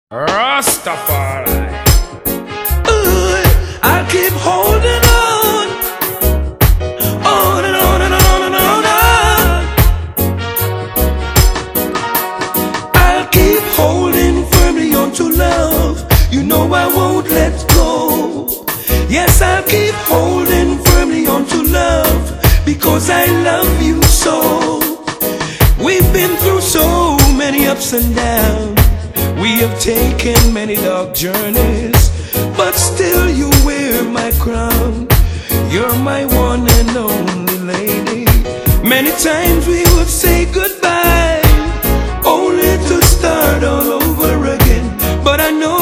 Rastafari. I'll keep holding on and on and on and on. I'll keep holding firmly onto love. You know I won't let go. Yes, I'll keep holding firmly onto love because I love you so. We've been through so many ups and downs. We have taken many dark journeys, but still you wear my crown. You're my one and only lady. Many times we would say goodbye, only to start all over again. But I know